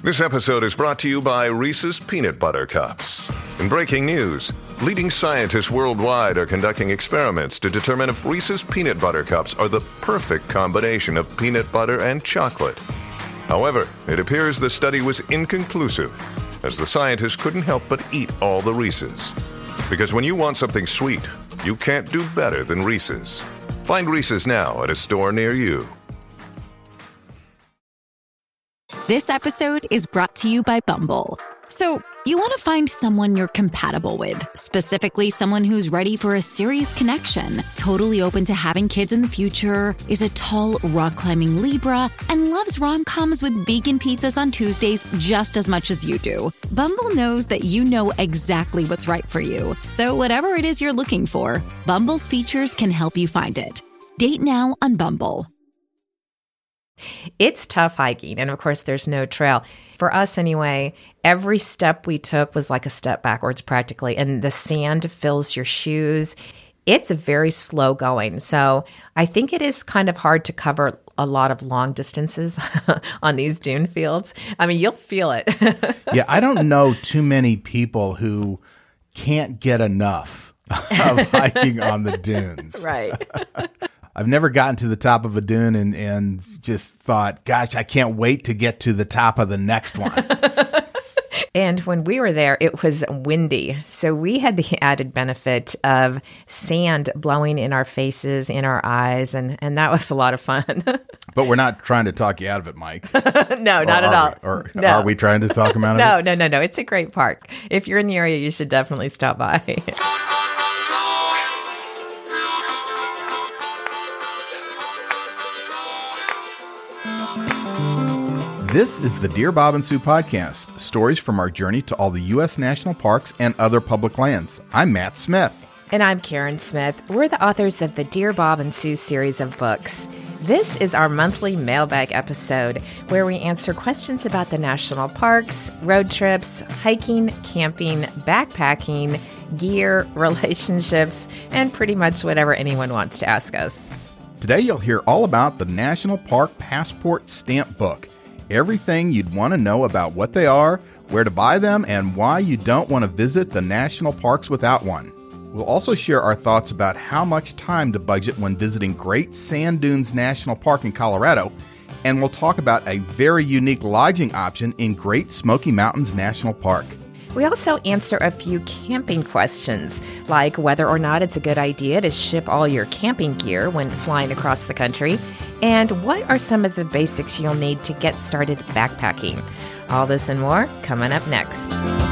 This episode is brought to you by Reese's Peanut Butter Cups. In breaking news, leading scientists worldwide are conducting experiments to determine if Reese's Peanut Butter Cups are the perfect combination of peanut butter and chocolate. However, it appears the study was inconclusive, as the scientists couldn't help but eat all the Reese's. Because when you want something sweet, you can't do better than Reese's. Find Reese's now at a store near you. This episode is brought to you by Bumble. So, you want to find someone you're compatible with, specifically someone who's ready for a serious connection, totally open to having kids in the future, is a tall, rock-climbing Libra, and loves rom-coms with vegan pizzas on Tuesdays just as much as you do. Bumble knows that you know exactly what's right for you. So whatever it is you're looking for, Bumble's features can help you find it. Date now on Bumble. It's tough hiking, and of course, there's no trail. For us anyway, every step we took was like a step backwards practically, and the sand fills your shoes. It's very slow going, so I think it is kind of hard to cover a lot of long distances on these dune fields. I mean, you'll feel it. Yeah, I don't know too many people who can't get enough of hiking on the dunes. Right. I've never gotten to the top of a dune and just thought, gosh, I can't wait to get to the top of the next one. And when we were there, it was windy. So we had the added benefit of sand blowing in our faces, in our eyes, and that was a lot of fun. But we're not trying to talk you out of it, Mike. No, not at all. No. Are we trying to talk him out of it? No. It's a great park. If you're in the area, you should definitely stop by. This is the Dear Bob and Sue podcast, stories from our journey to all the U.S. national parks and other public lands. I'm Matt Smith. And I'm Karen Smith. We're the authors of the Dear Bob and Sue series of books. This is our monthly mailbag episode where we answer questions about the national parks, road trips, hiking, camping, backpacking, gear, relationships, and pretty much whatever anyone wants to ask us. Today you'll hear all about the National Park Passport Stamp Book. Everything you'd want to know about what they are, where to buy them, and why you don't want to visit the national parks without one. We'll also share our thoughts about how much time to budget when visiting Great Sand Dunes National Park in Colorado, and we'll talk about a very unique lodging option in Great Smoky Mountains National Park. We also answer a few camping questions, like whether or not it's a good idea to ship all your camping gear when flying across the country, and what are some of the basics you'll need to get started backpacking. All this and more coming up next.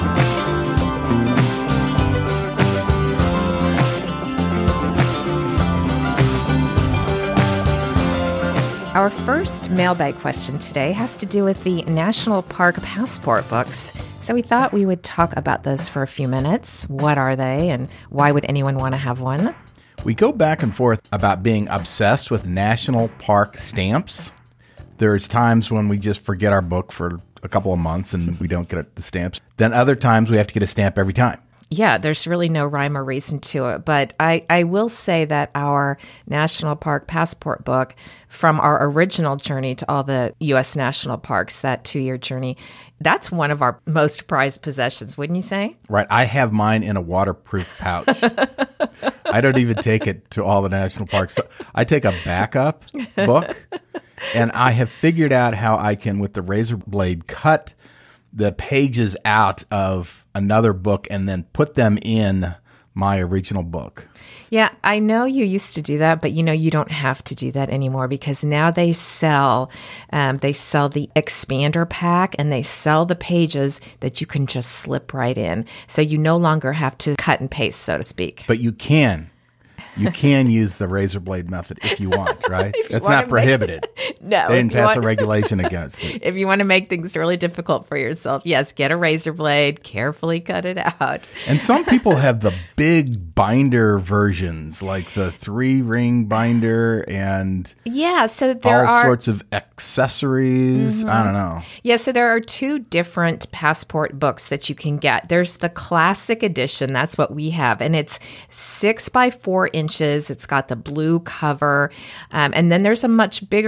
Our first mailbag question today has to do with the National Park Passport books. So we thought we would talk about those for a few minutes. What are they and why would anyone want to have one? We go back and forth about being obsessed with national park stamps. There's times when we just forget our book for a couple of months and we don't get the stamps. Then other times we have to get a stamp every time. Yeah, there's really no rhyme or reason to it. But I will say that our National Park Passport book, from our original journey to all the U.S. national parks, that 2-year journey, that's one of our most prized possessions, wouldn't you say? Right. I have mine in a waterproof pouch. I don't even take it to all the national parks. I take a backup book, and I have figured out how I can, with the razor blade, cut the pages out of another book and then put them in my original book. Yeah, I know you used to do that, but you don't have to do that anymore because now they sell the expander pack and they sell the pages that you can just slip right in. So you no longer have to cut and paste, so to speak. But you can. You can use the razor blade method if you want, right? It's not prohibited. No. They didn't pass a regulation against it. If you want to make things really difficult for yourself, yes, get a razor blade, carefully cut it out. And some people have the big binder versions, like the 3-ring binder and so there all are sorts of accessories. Mm-hmm. I don't know. Yeah, so there are 2 different passport books that you can get. There's the classic edition. That's what we have. And it's 6 by 4 inches. It's got the blue cover. And then there's a much bigger one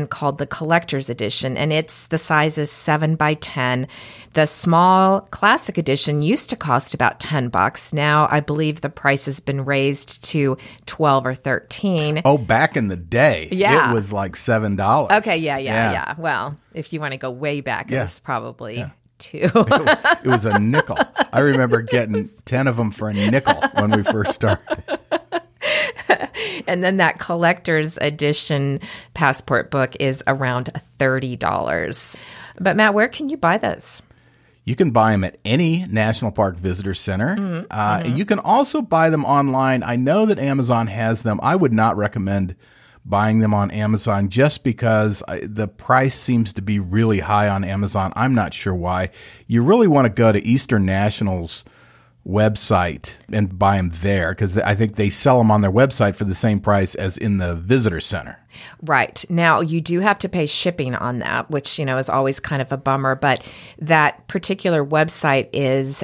called the Collector's Edition, and the size is 7 by 10. The small classic edition used to cost about $10. Now I believe the price has been raised to $12 or $13. Oh, back in the day, Yeah. it was like $7. Okay, yeah. Well, if you want to go way back, it was probably $2. It was a nickel. I remember getting 10 of them for a nickel when we first started. And then that collector's edition passport book is around $30. But Matt, where can you buy those? You can buy them at any National Park Visitor Center. You can also buy them online. I know that Amazon has them. I would not recommend buying them on Amazon just because the price seems to be really high on Amazon. I'm not sure why. You really want to go to Eastern National's website and buy them there because I think they sell them on their website for the same price as in the visitor center. Right. Now, you do have to pay shipping on that, which, is always kind of a bummer. But that particular website is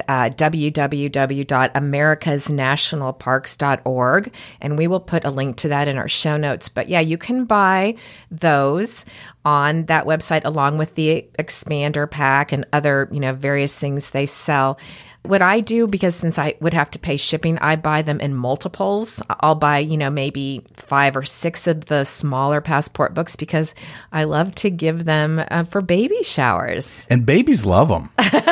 www.americasnationalparks.org. And we will put a link to that in our show notes. But yeah, you can buy those on that website along with the expander pack and other, various things they sell. What I do, because since I would have to pay shipping, I buy them in multiples. I'll buy, maybe 5 or 6 of the smaller passport books because I love to give them for baby showers. And babies love them.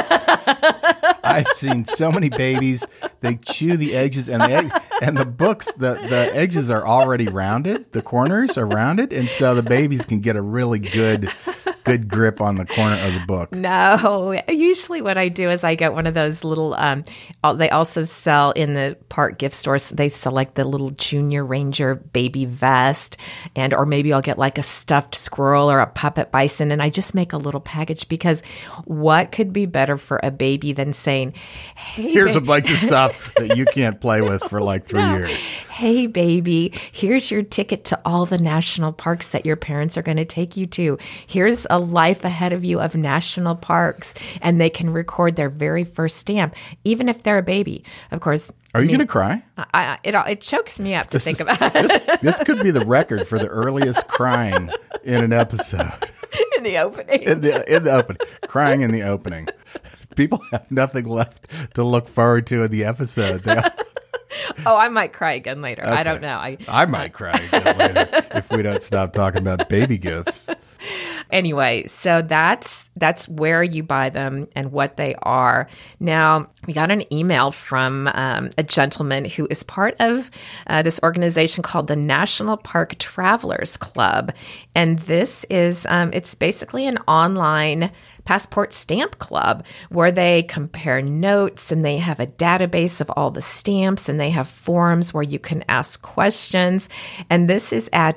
I've seen so many babies, they chew the edges and the books, the edges are already rounded. The corners are rounded. And so the babies can get a really good grip on the corner of the book. No, usually what I do is I get one of those little, they also sell in the park gift stores, they sell like the little Junior Ranger baby vest, or maybe I'll get like a stuffed squirrel or a puppet bison, and I just make a little package because what could be better for a baby than saying, hey, here's a bunch of stuff that you can't play with for like 3 years. Hey, baby, here's your ticket to all the national parks that your parents are going to take you to. Here's a life ahead of you of national parks, and they can record their very first stamp, even if they're a baby. Of course. Are you going to cry? It chokes me up to think about it. This could be the record for the earliest crying in an episode. In the opening. In the opening. Crying in the opening. People have nothing left to look forward to in the episode. Oh, I might cry again later. Okay. I don't know. I might cry again later if we don't stop talking about baby gifts. Anyway, so that's where you buy them and what they are. Now, we got an email from a gentleman who is part of this organization called the National Park Travelers Club. And this is, it's basically an online passport stamp club where they compare notes and they have a database of all the stamps and they have forums where you can ask questions. And this is at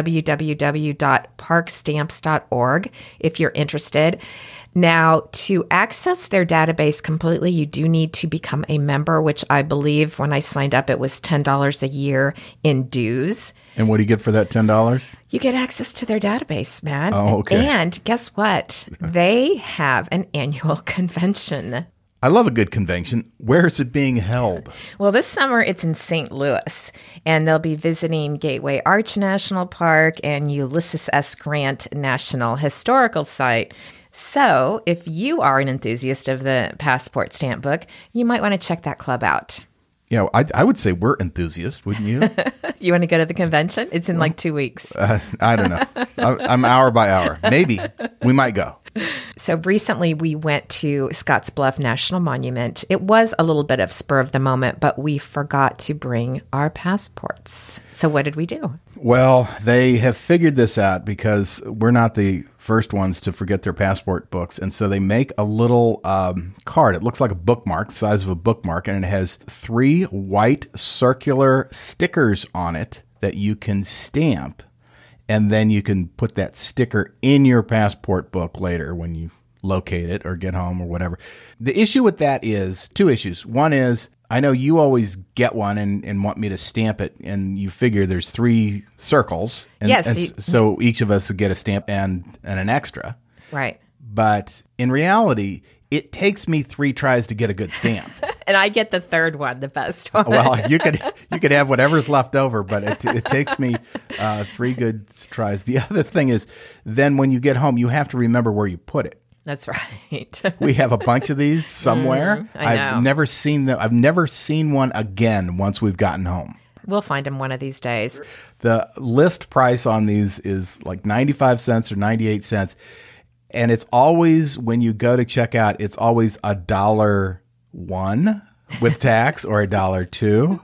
www.parkstamps.org if you're interested. Now, to access their database completely, you do need to become a member, which I believe when I signed up, it was $10 a year in dues. And what do you get for that $10? You get access to their database, man. Oh, okay. And guess what? They have an annual convention. I love a good convention. Where is it being held? Well, this summer it's in St. Louis, and they'll be visiting Gateway Arch National Park and Ulysses S. Grant National Historical Site. So if you are an enthusiast of the passport stamp book, you might want to check that club out. Yeah, I would say we're enthusiasts, wouldn't you? You want to go to the convention? It's in like 2 weeks. I don't know. I'm hour by hour. Maybe. We might go. So recently we went to Scottsbluff National Monument. It was a little bit of spur of the moment, but we forgot to bring our passports. So what did we do? Well, they have figured this out because we're not the first ones to forget their passport books. And so they make a little card. It looks like a bookmark, the size of a bookmark, and it has 3 white circular stickers on it that you can stamp. And then you can put that sticker in your passport book later when you locate it or get home or whatever. The issue with that is 2 issues. One is, I know you always get one and want me to stamp it, and you figure there's 3 circles. And, yes. So each of us would get a stamp and an extra. Right. But in reality, it takes me 3 tries to get a good stamp. And I get the third one, the best one. Well, you could have whatever's left over, but it takes me 3 good tries. The other thing is, then when you get home, you have to remember where you put it. That's right. We have a bunch of these somewhere. I know. I've never seen them. I've never seen one again once we've gotten home. We'll find them one of these days. The list price on these is like 95 cents or 98 cents. And it's always, when you go to check out, it's always $1 with tax or $2.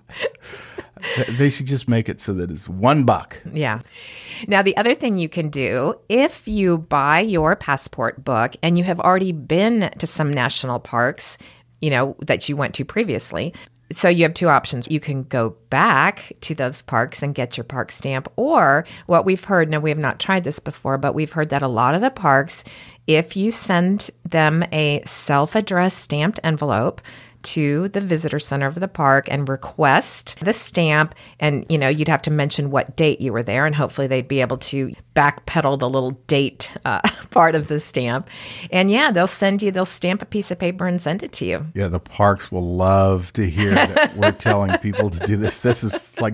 They should just make it so that it's $1. Yeah. Now, the other thing you can do, if you buy your passport book and you have already been to some national parks, that you went to previously, so you have 2 options. You can go back to those parks and get your park stamp, or what we've heard, now we have not tried this before, but we've heard that a lot of the parks, if you send them a self-addressed stamped envelope to the visitor center of the park and request the stamp, and you'd have to mention what date you were there, and hopefully they'd be able to backpedal the little date part of the stamp, and they'll stamp a piece of paper and send it to you. Yeah, the parks will love to hear that we're telling people to do this. This is like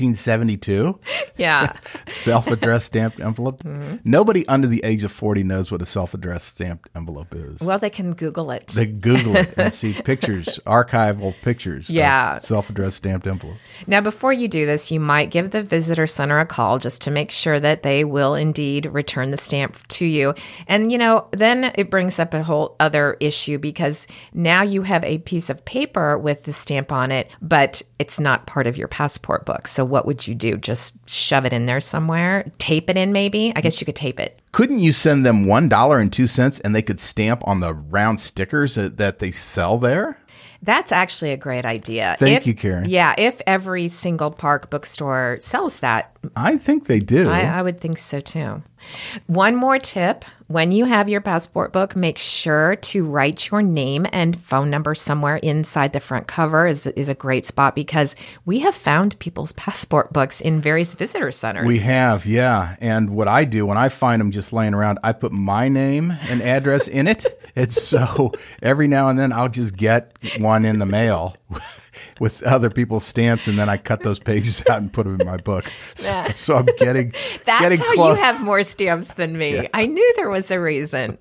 1972. Yeah. Self-addressed stamped envelope. Mm-hmm. Nobody under the age of 40 knows what a self-addressed stamped envelope is. Well, they can Google it. They Google it and see pictures, archival pictures of self-addressed stamped envelope. Now, before you do this, you might give the visitor center a call just to make sure that they will indeed return the stamp to you. And, then it brings up a whole other issue, because now you have a piece of paper with the stamp on it, but it's not part of your passport book. So what would you do? Just shove it in there somewhere? Tape it in maybe? I guess you could tape it. Couldn't you send them $1.02 and they could stamp on the round stickers that they sell there? That's actually a great idea. Thank you, Karen. Yeah, if every single park bookstore sells that. I think they do. I would think so too. One more tip. When you have your passport book, make sure to write your name and phone number somewhere inside the front cover is a great spot, because we have found people's passport books in various visitor centers. We have, yeah. And what I do when I find them just laying around, I put my name and address in it. It's so every now and then I'll just get one in the mail with other people's stamps, and then I cut those pages out and put them in my book. So I'm getting That's how close. You have more stamps than me. Yeah. I knew there was a reason.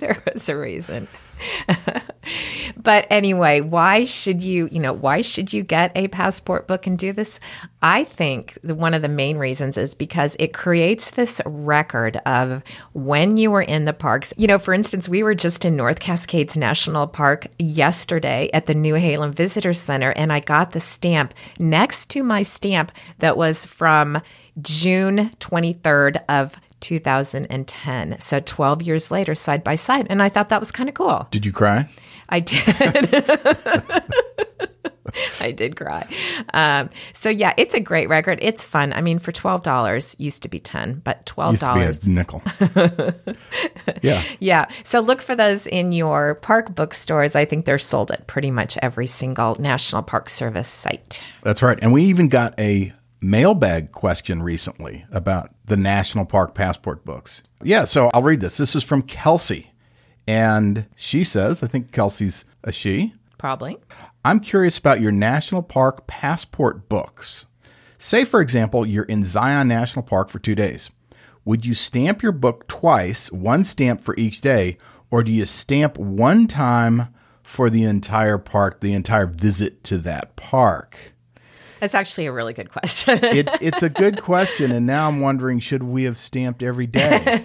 But anyway, why should you get a passport book and do this? I think one of the main reasons is because it creates this record of when you were in the parks. For instance, we were just in North Cascades National Park yesterday at the New Halem Visitor Center, and I got the stamp next to my stamp that was from June 23rd of 2010. So 12 years later, side by side. And I thought that was kind of cool. Did you cry? I did. I did cry. So yeah, it's a great record. It's fun. I mean, for $12, used to be $10, but $12. Used to be a nickel. Yeah. Yeah. So look for those in your park bookstores. I think they're sold at pretty much every single National Park Service site. That's right. And we even got a mailbag question recently about the National Park passport books. Yeah, so I'll read this. This is from Kelsey. And she says, I think Kelsey's a she. Probably. I'm curious about your National Park passport books. Say, for example, you're in Zion National Park for 2 days. Would you stamp your book twice, one stamp for each day, or do you stamp one time for the entire park, the entire visit to that park? That's actually a really good question. It's a good question, and now I'm wondering, should we have stamped every day?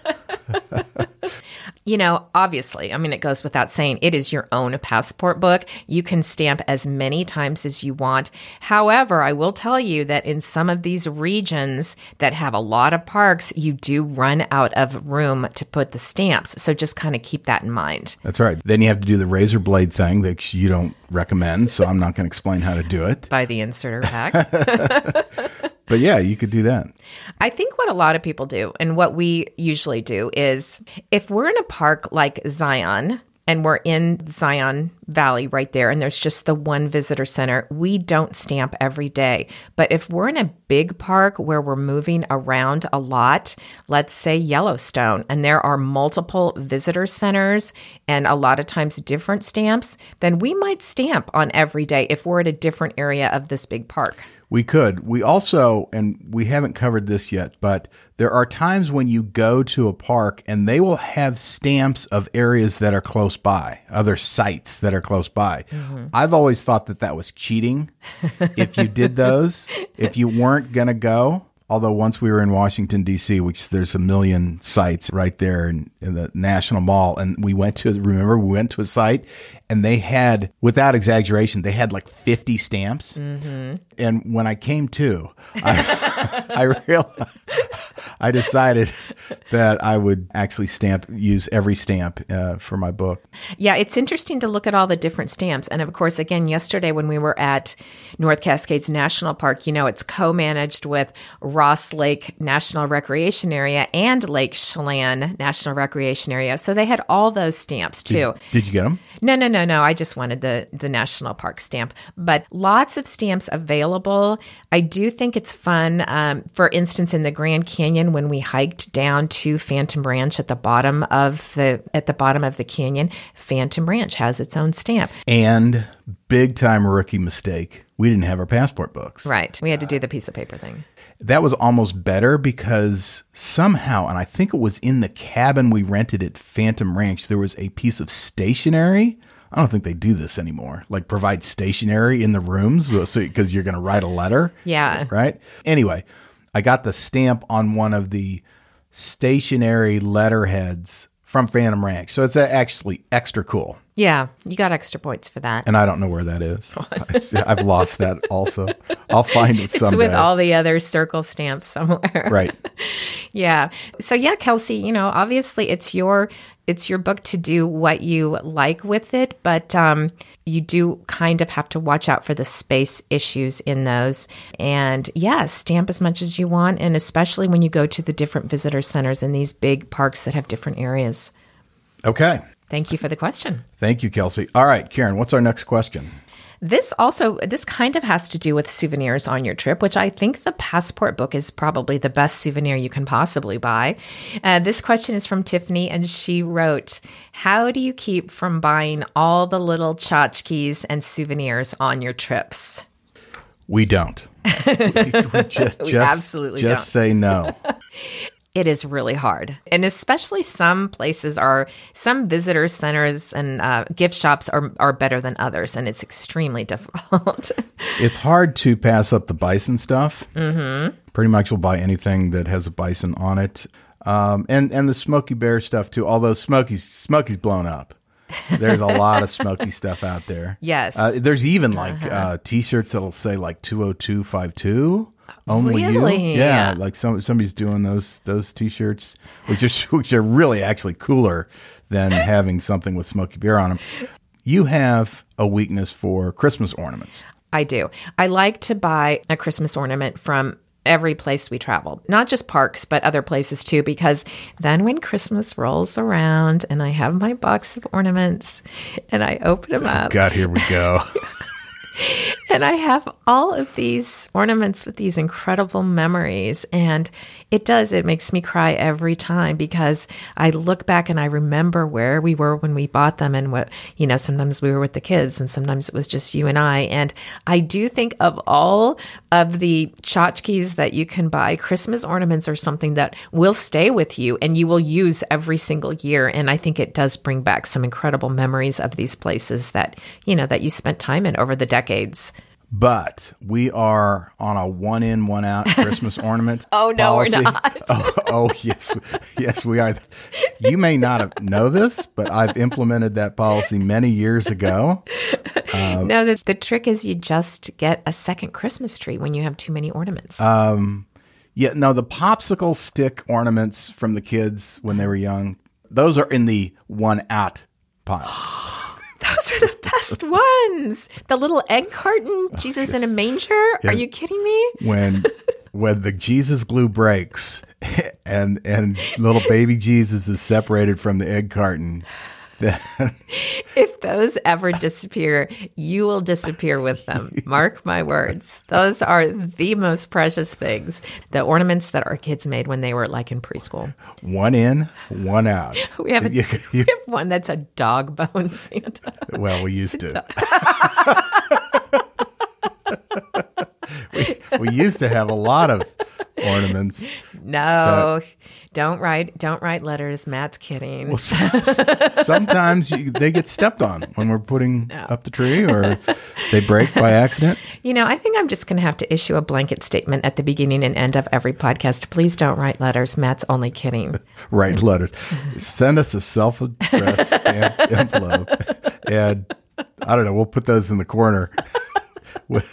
Obviously, it goes without saying, it is your own passport book. You can stamp as many times as you want. However, I will tell you that in some of these regions that have a lot of parks, you do run out of room to put the stamps. So just kind of keep that in mind. That's right. Then you have to do the razor blade thing that you don't recommend, so I'm not going to explain how to do it. By the inserter pack. But yeah, you could do that. I think what a lot of people do, and what we usually do, is if we're in a park like Zion, and we're in Zion valley right there, and there's just the one visitor center, we don't stamp every day. But if we're in a big park where we're moving around a lot, let's say Yellowstone, and there are multiple visitor centers and a lot of times different stamps, then we might stamp on every day if we're at a different area of this big park. We could. We also, and we haven't covered this yet, but there are times when you go to a park and they will have stamps of areas that are close by, other sites that are close by. Mm-hmm. I've always thought that that was cheating if you did those, if you weren't going to go. Although once we were in Washington, D.C., which there's a million sites right there in the National Mall, and we went to a site, and they had, without exaggeration, they had like 50 stamps. Mm-hmm. And when I came to, I decided that I would actually use every stamp for my book. Yeah, it's interesting to look at all the different stamps. And of course, again, yesterday when we were at North Cascades National Park, it's co-managed with Ross Lake National Recreation Area and Lake Chelan National Recreation Area. So they had all those stamps too. Did you get them? No. I just wanted the National Park stamp. But lots of stamps available. I do think it's fun. For instance, in the Grand Canyon, when we hiked down to Phantom Ranch at the bottom of the canyon, Phantom Ranch has its own stamp. And big time rookie mistake, we didn't have our passport books. Right. We had to do the piece of paper thing. That was almost better because somehow, and I think it was in the cabin we rented at Phantom Ranch, there was a piece of stationery. I don't think they do this anymore, like provide stationery in the rooms because you're going to write a letter. Yeah. Right? Anyway, I got the stamp on one of the stationery letterheads from Phantom Ranch. So it's actually extra cool. Yeah, you got extra points for that. And I don't know where that is. I've lost that also. I'll find it someday. It's with all the other circle stamps somewhere. Right. Yeah. So yeah, Kelsey, obviously it's your book to do what you like with it, but you do kind of have to watch out for the space issues in those. And yeah, stamp as much as you want, and especially when you go to the different visitor centers in these big parks that have different areas. Okay. Thank you for the question. Thank you, Kelsey. All right, Karen, what's our next question? This kind of has to do with souvenirs on your trip, which I think the passport book is probably the best souvenir you can possibly buy. This question is from Tiffany, and she wrote, how do you keep from buying all the little tchotchkes and souvenirs on your trips? We don't. we just absolutely don't. Say no. It is really hard. And especially some visitor centers and gift shops are better than others, and it's extremely difficult. It's hard to pass up the bison stuff. Mm-hmm. Pretty much we'll buy anything that has a bison on it. And the Smokey Bear stuff too, although Smokey's blown up. There's a lot of Smokey stuff out there. Yes. There's even T-shirts that'll say like 20252. Only really? You? Yeah, like somebody's doing those T-shirts, which are really actually cooler than having something with Smokey Bear on them. You have a weakness for Christmas ornaments. I do. I like to buy a Christmas ornament from every place we travel, not just parks, but other places too, because then when Christmas rolls around and I have my box of ornaments and I open them up. God, here we go. And I have all of these ornaments with these incredible memories. And it makes me cry every time because I look back and I remember where we were when we bought them and what, sometimes we were with the kids and sometimes it was just you and I. And I do think of all of the tchotchkes that you can buy, Christmas ornaments are something that will stay with you and you will use every single year. And I think it does bring back some incredible memories of these places that you spent time in over the decades. But we are on a one in, one out Christmas ornament. Oh, no, policy. We're not. Oh, yes, we are. You may not know this, but I've implemented that policy many years ago. No, the trick is you just get a second Christmas tree when you have too many ornaments. The popsicle stick ornaments from the kids when they were young, those are in the one out pile. Those are the best ones. The little egg carton, Jesus in a manger. Yeah. Are you kidding me? When the Jesus glue breaks and little baby Jesus is separated from the egg carton, then If those ever disappear, you will disappear with them. Mark my words. Those are the most precious things. The ornaments that our kids made when they were like in preschool. one in, one out. We have one that's a dog bone Santa. Well, we used to. we used to have a lot of ornaments. No, don't write letters. Matt's kidding. Well, sometimes they get stepped on when we're putting up the tree, or they break by accident. I think I'm just going to have to issue a blanket statement at the beginning and end of every podcast. Please don't write letters. Matt's only kidding. Write letters. Send us a self-addressed stamped envelope, and I don't know. We'll put those in the corner with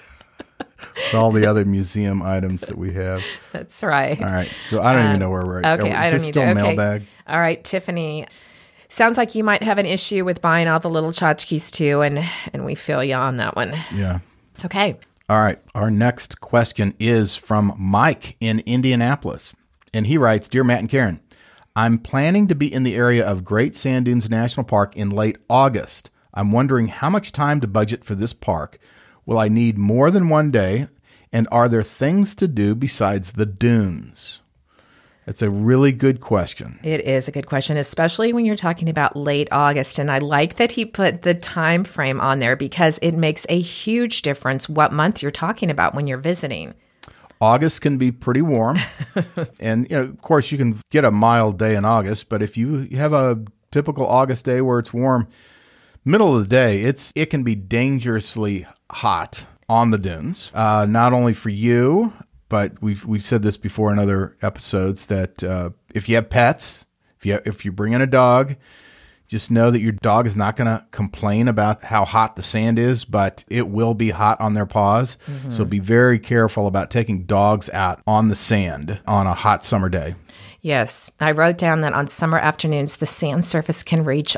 all the other museum items that we have. That's right. All right. So I don't even know where we're at. Okay, I don't either. Still mailbag? All right, Tiffany. Sounds like you might have an issue with buying all the little tchotchkes too, and we feel you on that one. Yeah. Okay. All right. Our next question is from Mike in Indianapolis. And he writes, Dear Matt and Karen, I'm planning to be in the area of Great Sand Dunes National Park in late August. I'm wondering how much time to budget for this park. Will I need more than one day? And are there things to do besides the dunes? That's a really good question. It is a good question, especially when you're talking about late August. And I like that he put the time frame on there because it makes a huge difference what month you're talking about when you're visiting. August can be pretty warm. And, of course, you can get a mild day in August. But if you have a typical August day where it's warm, middle of the day, it can be dangerously hot on the dunes. Not only for you, but we've said this before in other episodes that if you have pets, if you bring in a dog, just know that your dog is not going to complain about how hot the sand is, but it will be hot on their paws. Mm-hmm. So be very careful about taking dogs out on the sand on a hot summer day. Yes, I wrote down that on summer afternoons, the sand surface can reach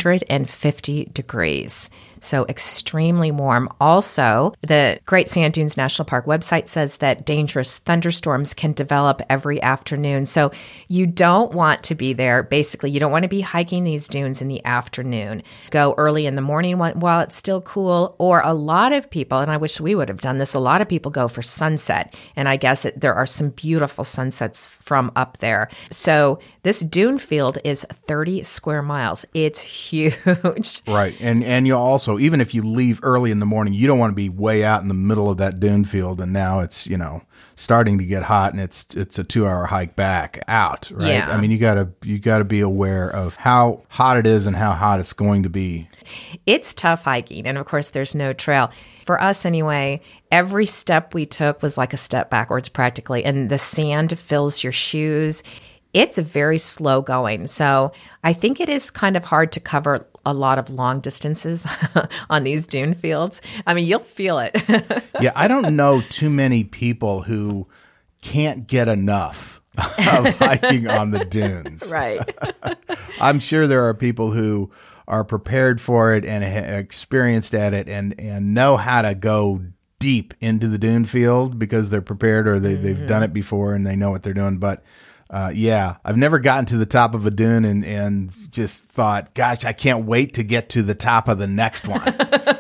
150 degrees. So extremely warm. Also, the Great Sand Dunes National Park website says that dangerous thunderstorms can develop every afternoon. So you don't want to be there. Basically, you don't want to be hiking these dunes in the afternoon. Go early in the morning while it's still cool. Or a lot of people, and I wish we would have done this, a lot of people go for sunset. And I guess there are some beautiful sunsets from up there. So this dune field is 30 square miles. It's huge. Right. And you also, even if you leave early in the morning, you don't want to be way out in the middle of that dune field. And now it's, starting to get hot and it's a 2-hour hike back out. Right. Yeah. I mean, you gotta be aware of how hot it is and how hot it's going to be. It's tough hiking. And of course, there's no trail. For us anyway, every step we took was like a step backwards practically. And the sand fills your shoes. It's very slow going. So I think it is kind of hard to cover a lot of long distances on these dune fields. I mean, you'll feel it. Yeah, I don't know too many people who can't get enough of hiking on the dunes. Right. I'm sure there are people who are prepared for it and experienced at it and know how to go deep into the dune field because they're prepared or they've done it before and they know what they're doing. But yeah, I've never gotten to the top of a dune and just thought, gosh, I can't wait to get to the top of the next one.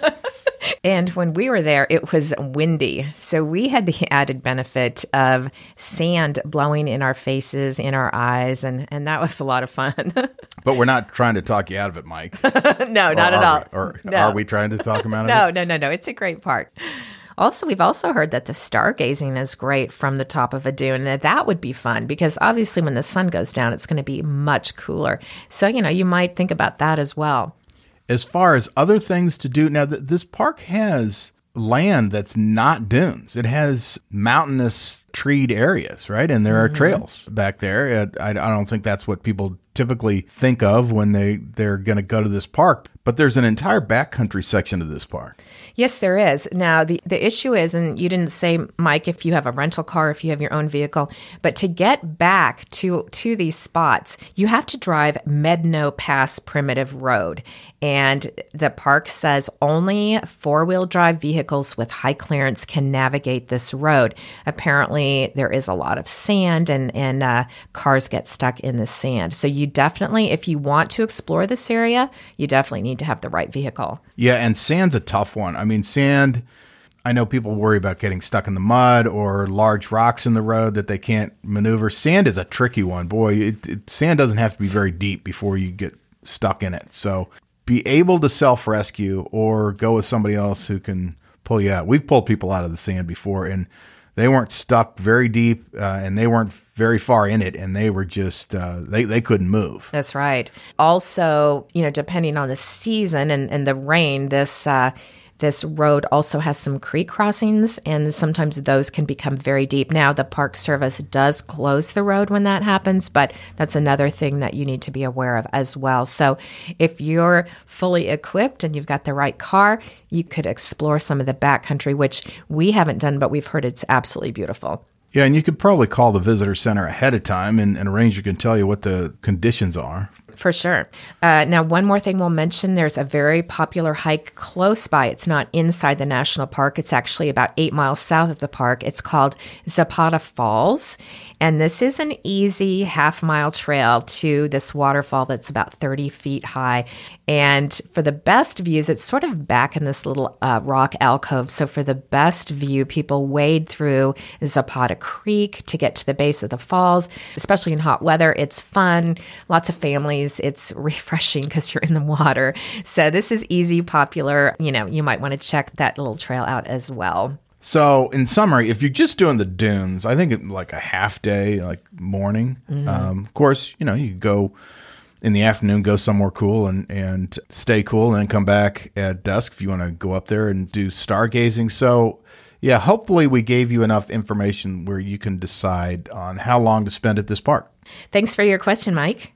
And when we were there, it was windy. So we had the added benefit of sand blowing in our faces, in our eyes, and that was a lot of fun. But we're not trying to talk you out of it, Mike. No, not at all. Are we trying to talk him out of it? No. It's a great park. Also, we've also heard that the stargazing is great from the top of a dune. And that would be fun because obviously when the sun goes down, it's going to be much cooler. So, you might think about that as well. As far as other things to do, now this park has land that's not dunes. It has mountainous treed areas, right? And there are trails back there. I don't think that's what people typically think of when they're going to go to this park. But there's an entire backcountry section of this park. Yes, there is. Now, the issue is, and you didn't say, Mike, if you have a rental car, if you have your own vehicle, but to get back to these spots, you have to drive Medno Pass Primitive Road. And the park says only 4-wheel drive vehicles with high clearance can navigate this road. Apparently, there is a lot of sand and cars get stuck in the sand. So you definitely, if you want to explore this area, you definitely need to have the right vehicle. Yeah, and sand's a tough one. I mean, sand, I know people worry about getting stuck in the mud or large rocks in the road that they can't maneuver. Sand is a tricky one. Boy, sand doesn't have to be very deep before you get stuck in it. So be able to self-rescue or go with somebody else who can pull you out. We've pulled people out of the sand before, and they weren't stuck very deep, and they weren't very far in it, and they were just, they couldn't move. That's right. Also, depending on the season and the rain, this road also has some creek crossings, and sometimes those can become very deep. Now, the Park Service does close the road when that happens, but that's another thing that you need to be aware of as well. So if you're fully equipped and you've got the right car, you could explore some of the backcountry, which we haven't done, but we've heard it's absolutely beautiful. Yeah, and you could probably call the visitor center ahead of time, and a ranger can tell you what the conditions are. For sure. Now, one more thing we'll mention, there's a very popular hike close by. It's not inside the national park. It's actually about 8 miles south of the park. It's called Zapata Falls. And this is an easy half-mile trail to this waterfall that's about 30 feet high. And for the best views, it's sort of back in this little rock alcove. So for the best view, people wade through Zapata Creek to get to the base of the falls, especially in hot weather. It's fun. Lots of families. It's refreshing because you're in the water. So this is easy, popular. You might want to check that little trail out as well. So in summary, if you're just doing the dunes, I think like a half day, like morning. Of course, you could go in the afternoon, go somewhere cool and stay cool, and then come back at dusk if you want to go up there and do stargazing. So yeah, hopefully we gave you enough information where you can decide on how long to spend at this park. Thanks for your question, Mike.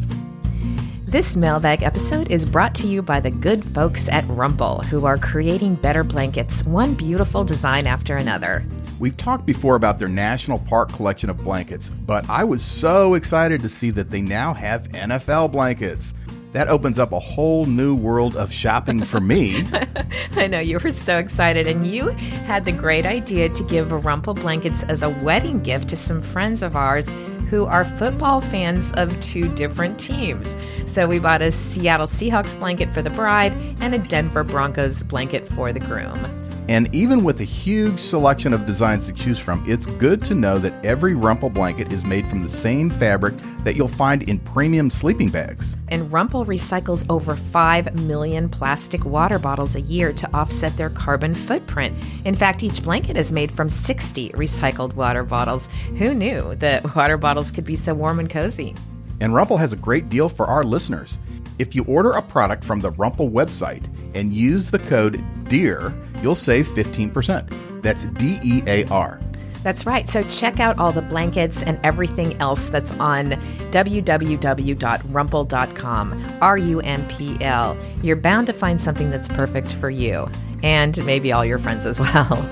This mailbag episode is brought to you by the good folks at Rumpel, who are creating better blankets, one beautiful design after another. We've talked before about their National Park collection of blankets, but I was so excited to see that they now have NFL blankets. That opens up a whole new world of shopping for me. I know, you were so excited, and you had the great idea to give Rumpel blankets as a wedding gift to some friends of ours who are football fans of two different teams. So we bought a Seattle Seahawks blanket for the bride and a Denver Broncos blanket for the groom. And even with a huge selection of designs to choose from, it's good to know that every Rumpel blanket is made from the same fabric that you'll find in premium sleeping bags. And Rumpel recycles over 5 million plastic water bottles a year to offset their carbon footprint. In fact, each blanket is made from 60 recycled water bottles. Who knew that water bottles could be so warm and cozy? And Rumpel has a great deal for our listeners. If you order a product from the Rumpel website and use the code DEAR, you'll save 15%. That's DEAR. That's right. So check out all the blankets and everything else that's on www.rumpel.com, RUMPL. You're bound to find something that's perfect for you and maybe all your friends as well.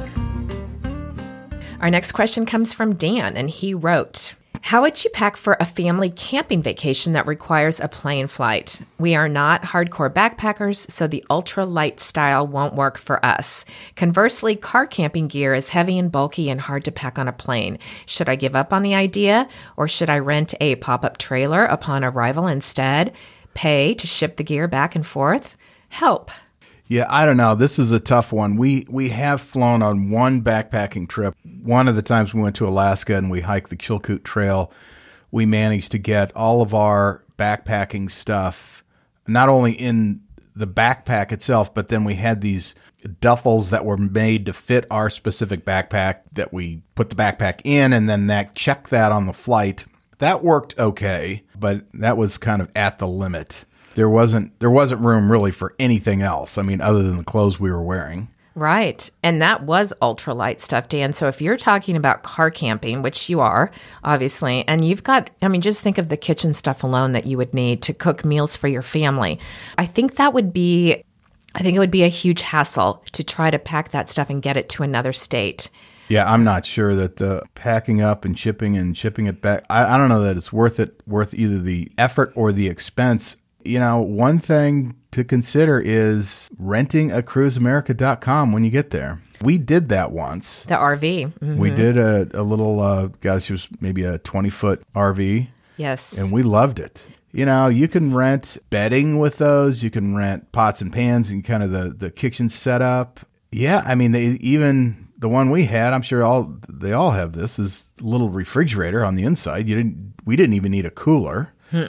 Our next question comes from Dan, and he wrote, how would you pack for a family camping vacation that requires a plane flight? We are not hardcore backpackers, so the ultra-light style won't work for us. Conversely, car camping gear is heavy and bulky and hard to pack on a plane. Should I give up on the idea, or should I rent a pop-up trailer upon arrival instead? Pay to ship the gear back and forth? Help. Yeah, I don't know. This is a tough one. We have flown on one backpacking trip. One of the times we went to Alaska and we hiked the Chilkoot Trail, we managed to get all of our backpacking stuff, not only in the backpack itself, but then we had these duffels that were made to fit our specific backpack that we put the backpack in, and then checked that on the flight. That worked okay, but that was kind of at the limit. There wasn't room really for anything else. I mean, other than the clothes we were wearing. Right. And that was ultralight stuff, Dan. So if you're talking about car camping, which you are, obviously, and you've got, just think of the kitchen stuff alone that you would need to cook meals for your family. I think it would be a huge hassle to try to pack that stuff and get it to another state. Yeah, I'm not sure that the packing up and shipping it back, I don't know that it's worth either the effort or the expense. One thing to consider is renting a cruiseamerica.com when you get there. We did that once. The RV. Mm-hmm. We did a little, it was maybe a 20-foot RV. Yes. And we loved it. You know, you can rent bedding with those. You can rent pots and pans and kind of the kitchen setup. Yeah, I mean, even the one we had, I'm sure they all have this, is a little refrigerator on the inside. We didn't even need a cooler.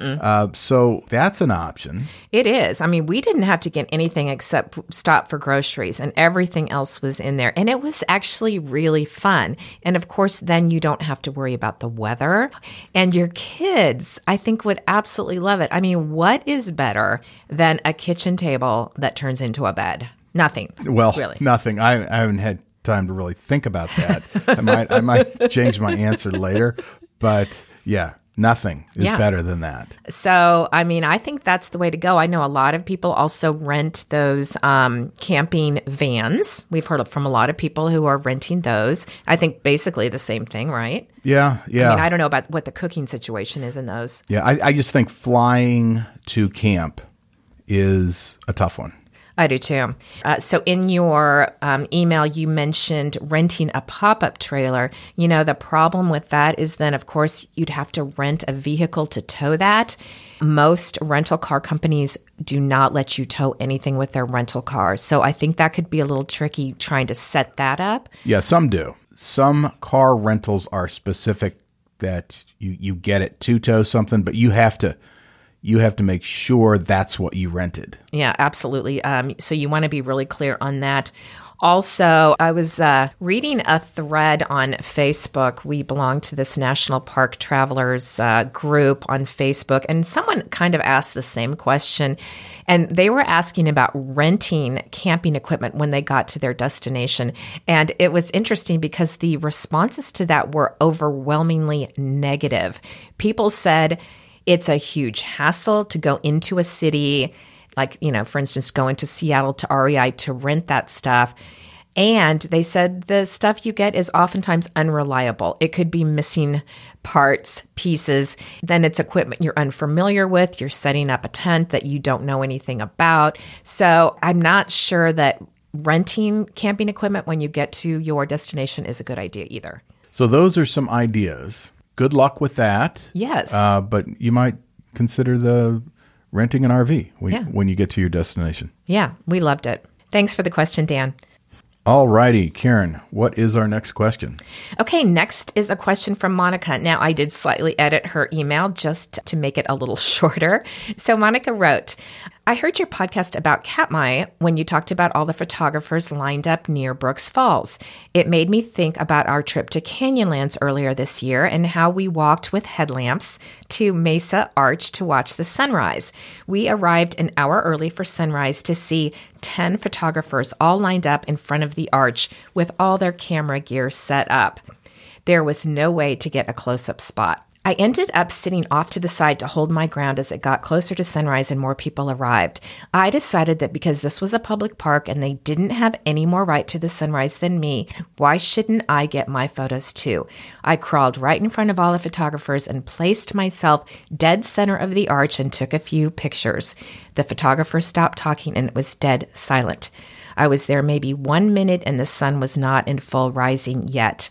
So that's an option. It is. I mean, we didn't have to get anything except stop for groceries, and everything else was in there. And it was actually really fun. And of course, then you don't have to worry about the weather. And your kids, I think, would absolutely love it. I mean, what is better than a kitchen table that turns into a bed? Nothing. Well, really. Nothing. I haven't had time to really think about that. I might change my answer later. But yeah. Nothing is better than that. So, I mean, I think that's the way to go. I know a lot of people also rent those camping vans. We've heard from a lot of people who are renting those. I think basically the same thing, right? Yeah. I mean, I don't know about what the cooking situation is in those. Yeah, I just think flying to camp is a tough one. I do too. So in your email, you mentioned renting a pop-up trailer. You know, the problem with that is then, of course, you'd have to rent a vehicle to tow that. Most rental car companies do not let you tow anything with their rental cars. So I think that could be a little tricky trying to set that up. Yeah, some do. Some car rentals are specific that you get it to tow something, but you have to make sure that's what you rented. Yeah, absolutely. So you want to be really clear on that. Also, I was reading a thread on Facebook. We belong to this National Park Travelers group on Facebook, and someone kind of asked the same question. And they were asking about renting camping equipment when they got to their destination. And it was interesting because the responses to that were overwhelmingly negative. People said, it's a huge hassle to go into a city, like, you know, for instance, going to Seattle to REI to rent that stuff. And they said the stuff you get is oftentimes unreliable. It could be missing parts, pieces. Then it's equipment you're unfamiliar with. You're setting up a tent that you don't know anything about. So I'm not sure that renting camping equipment when you get to your destination is a good idea either. So those are some ideas. Good luck with that. Yes. But you might consider the renting an RV when you get to your destination. Yeah, we loved it. Thanks for the question, Dan. All righty, Karen, what is our next question? Okay, next is a question from Monica. Now, I did slightly edit her email just to make it a little shorter. So Monica wrote, I heard your podcast about Katmai when you talked about all the photographers lined up near Brooks Falls. It made me think about our trip to Canyonlands earlier this year and how we walked with headlamps to Mesa Arch to watch the sunrise. We arrived an hour early for sunrise to see 10 photographers all lined up in front of the arch with all their camera gear set up. There was no way to get a close-up spot. I ended up sitting off to the side to hold my ground as it got closer to sunrise and more people arrived. I decided that because this was a public park and they didn't have any more right to the sunrise than me, why shouldn't I get my photos too? I crawled right in front of all the photographers and placed myself dead center of the arch and took a few pictures. The photographer stopped talking and it was dead silent. I was there maybe 1 minute and the sun was not in full rising yet.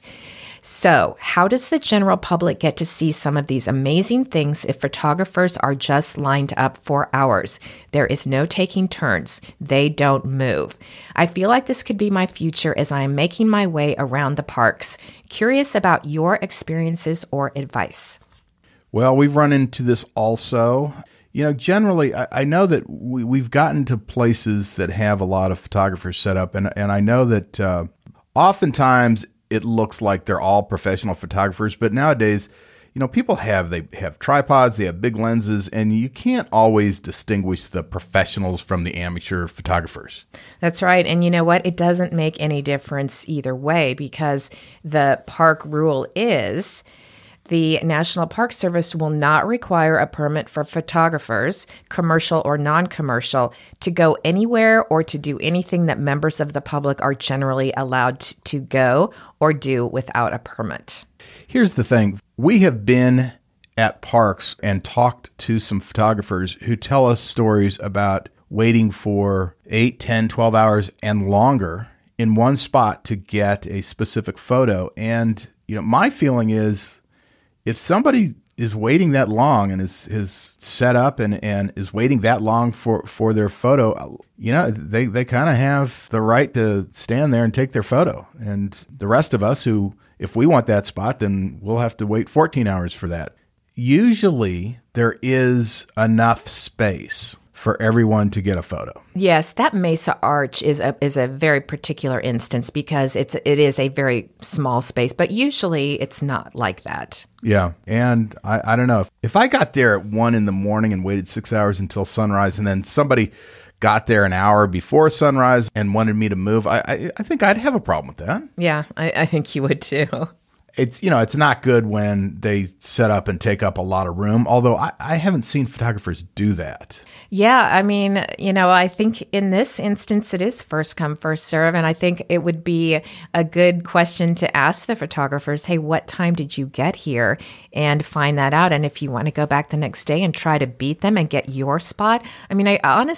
So, how does the general public get to see some of these amazing things if photographers are just lined up for hours? There is no taking turns. They don't move. I feel like this could be my future as I am making my way around the parks. Curious about your experiences or advice. Well, we've run into this also. You know, generally, I know that we've gotten to places that have a lot of photographers set up, and I know that oftentimes it looks like they're all professional photographers, but nowadays, you know, people have tripods, they have big lenses, and you can't always distinguish the professionals from the amateur photographers. That's right. And you know what? It doesn't make any difference either way because the park rule is the National Park Service will not require a permit for photographers, commercial or non-commercial, to go anywhere or to do anything that members of the public are generally allowed to go or do without a permit. Here's the thing. We have been at parks and talked to some photographers who tell us stories about waiting for 8, 10, 12 hours and longer in one spot to get a specific photo. And, you know, my feeling is, if somebody is waiting that long and is set up and is waiting that long for their photo, they kind of have the right to stand there and take their photo. And the rest of us who, if we want that spot, then we'll have to wait 14 hours for that. Usually there is enough space for everyone to get a photo. Yes, that Mesa Arch is a very particular instance because it is a very small space, but usually it's not like that. Yeah, and I don't know. If I got there at 1 a.m. and waited 6 hours until sunrise, and then somebody got there an hour before sunrise and wanted me to move, I think I'd have a problem with that. Yeah, I think you would too. It's it's not good when they set up and take up a lot of room, although I haven't seen photographers do that. Yeah, I mean, I think in this instance it is first come, first serve, and I think it would be a good question to ask the photographers, hey, what time did you get here? And find that out. And if you want to go back the next day and try to beat them and get your spot, I mean,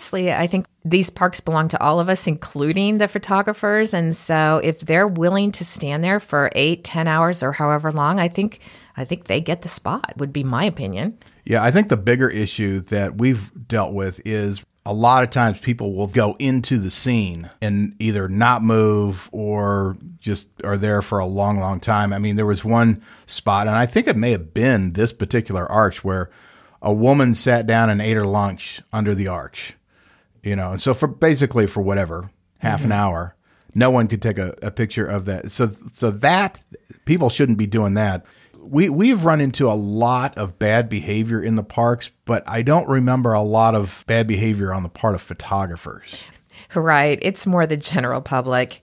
I think these parks belong to all of us, including the photographers. And so if they're willing to stand there for 8-10 hours or however long, I think they get the spot, would be my opinion. Yeah, I think the bigger issue that we've dealt with is a lot of times people will go into the scene and either not move or just are there for a long, long time. I mean, there was one spot, and I think it may have been this particular arch, where a woman sat down and ate her lunch under the arch. And so for whatever, half an hour, no one could take a picture of that. So that people shouldn't be doing that. We've run into a lot of bad behavior in the parks, but I don't remember a lot of bad behavior on the part of photographers. Right. It's more the general public.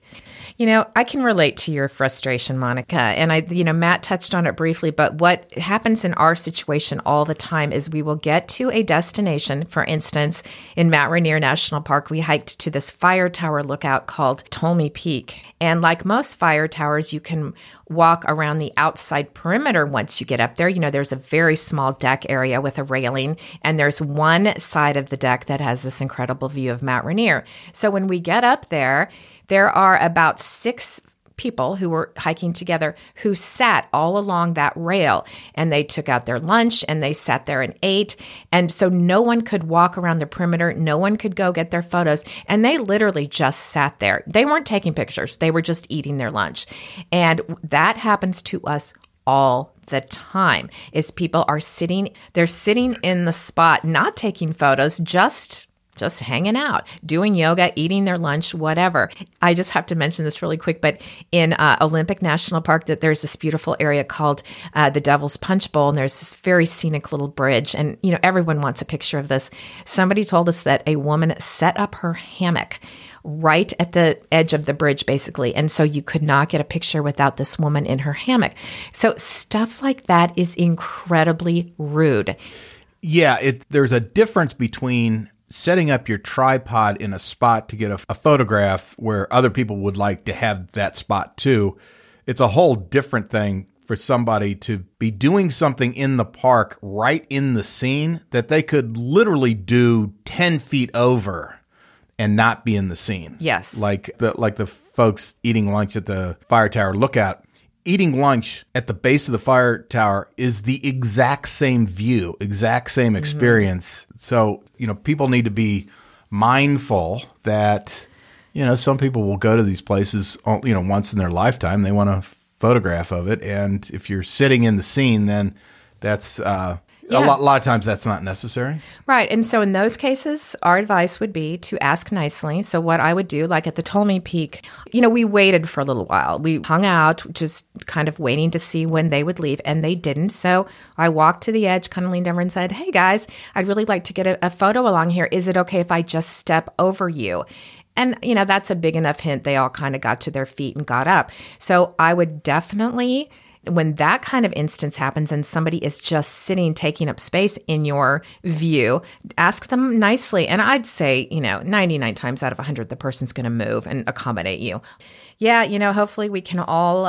I can relate to your frustration, Monica, and Matt touched on it briefly, but what happens in our situation all the time is we will get to a destination. For instance, in Mount Rainier National Park, we hiked to this fire tower lookout called Ptolemy Peak. And like most fire towers, you can walk around the outside perimeter once you get up there. There's a very small deck area with a railing, and there's one side of the deck that has this incredible view of Mount Rainier. So when we get up there are about 6 people who were hiking together who sat all along that rail, and they took out their lunch and they sat there and ate. And so no one could walk around the perimeter. No one could go get their photos. And they literally just sat there. They weren't taking pictures. They were just eating their lunch. And that happens to us all the time, is people are sitting in the spot, not taking photos, just hanging out, doing yoga, eating their lunch, whatever. I just have to mention this really quick, but in Olympic National Park, that there's this beautiful area called the Devil's Punch Bowl, and there's this very scenic little bridge, and everyone wants a picture of this. Somebody told us that a woman set up her hammock right at the edge of the bridge, basically, and so you could not get a picture without this woman in her hammock. So stuff like that is incredibly rude. Yeah, there's a difference between setting up your tripod in a spot to get a photograph where other people would like to have that spot too. It's a whole different thing for somebody to be doing something in the park right in the scene that they could literally do 10 feet over and not be in the scene. Yes. Like the folks eating lunch at the fire tower lookout. Eating lunch at the base of the fire tower is the exact same view, exact same experience. Mm-hmm. So, people need to be mindful that, some people will go to these places, once in their lifetime. They want a photograph of it. And if you're sitting in the scene, then that's a lot of times that's not necessary. Right. And so in those cases, our advice would be to ask nicely. So what I would do, like at the Ptolemy Peak, we waited for a little while. We hung out, just kind of waiting to see when they would leave, and they didn't. So I walked to the edge, kind of leaned over and said, hey guys, I'd really like to get a photo along here. Is it okay if I just step over you? And, that's a big enough hint. They all kind of got to their feet and got up. So I would definitely, when that kind of instance happens and somebody is just sitting, taking up space in your view, ask them nicely. And I'd say, 99 times out of 100, the person's going to move and accommodate you. Yeah, hopefully we can all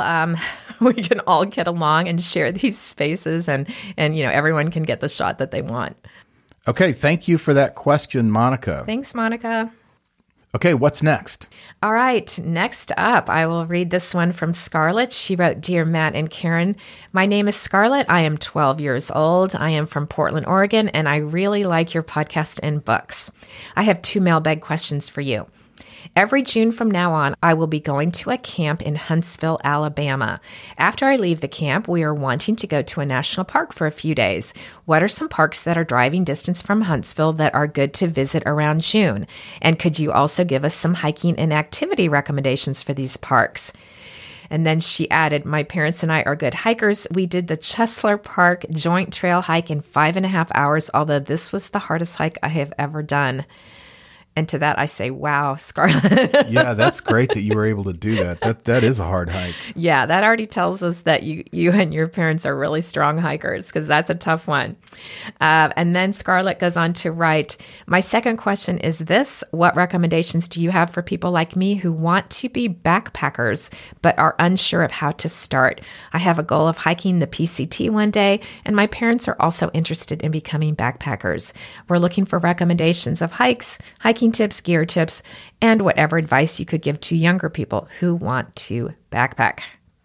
get along and share these spaces, and everyone can get the shot that they want. Okay, thank you for that question, Monica. Thanks, Monica. Okay, what's next? All right, next up, I will read this one from Scarlett. She wrote, Dear Matt and Karen, my name is Scarlett. I am 12 years old. I am from Portland, Oregon, and I really like your podcast and books. I have 2 mailbag questions for you. Every June from now on, I will be going to a camp in Huntsville, Alabama. After I leave the camp, we are wanting to go to a national park for a few days. What are some parks that are driving distance from Huntsville that are good to visit around June? And could you also give us some hiking and activity recommendations for these parks? And then she added, my parents and I are good hikers. We did the Chesler Park Joint Trail hike in 5.5 hours, although this was the hardest hike I have ever done. And to that, I say, wow, Scarlett. Yeah, that's great that you were able to do that. That is a hard hike. Yeah, that already tells us that you and your parents are really strong hikers, because that's a tough one. And then Scarlett goes on to write, my second question is this. What recommendations do you have for people like me who want to be backpackers but are unsure of how to start? I have a goal of hiking the PCT one day, and my parents are also interested in becoming backpackers. We're looking for recommendations of hikes, hiking tips, gear tips, and whatever advice you could give to younger people who want to backpack.